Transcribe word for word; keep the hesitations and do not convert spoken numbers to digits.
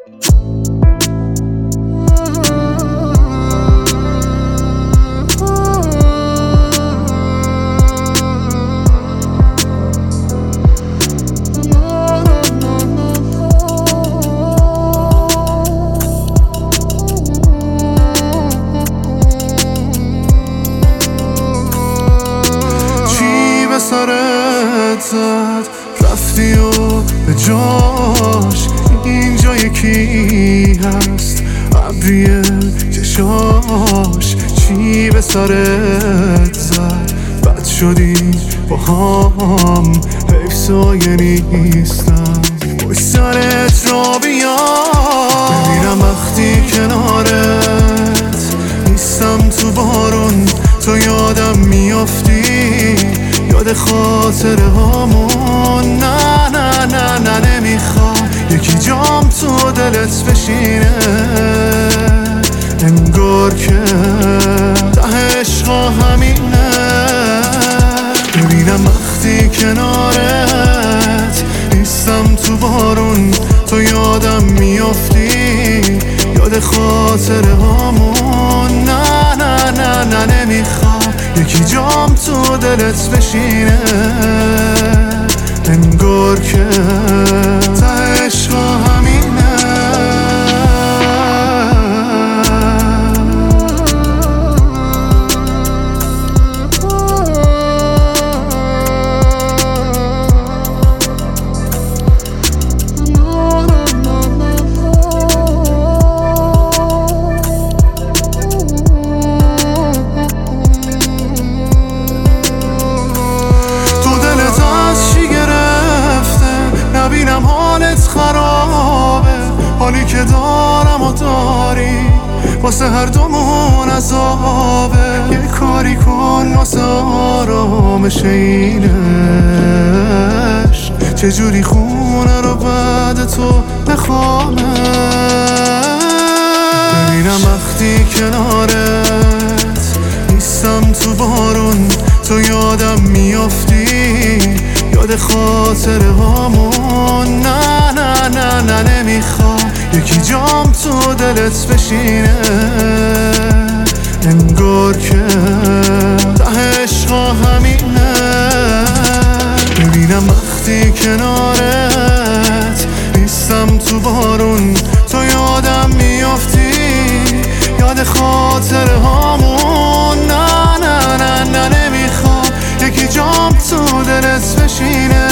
سرت زد رفتی و به جاش اینجا یکی هست ابریه چشاش. چی به سرت زد بد شدی با هم حیف سایه نیستم باش سرت را بیام ببینم وقتی کنارت نیستم تو بارون تو یادم میافتی یاد خاطره هامون. نه نه نه نه نمیخوام یکی جام تو دلت بشینه انگار که ته عشقا همینه. ببینم وقتی کنارت نیستم تو بارون تو یادم میافتی یاد خاطره هامون. نه نه نه نه نمیخوام یکی جام تو دلت بشینه انگار که ته عشقا همینه. ببینم حالت خرابه حالی که دارم و داری واسه هر دومون عذابه. یه کاری کن واسه آرامش این عشق چجوری خونه رو بعد تو بخوامه. ببینم وقتی کنارت نیستم تو بارون تو یادم میافتی یاد خاطره هامون. نه نه نه نه نمیخوام یکی جام تو دلت بشینه انگار که ته عشقا همینه. ببینم وقتی کنارت نیستم تو بارون تو یادم میافتی یاد خاطره هامون. نه نه نه نه نمیخوام یکی جام تو دلت بشینه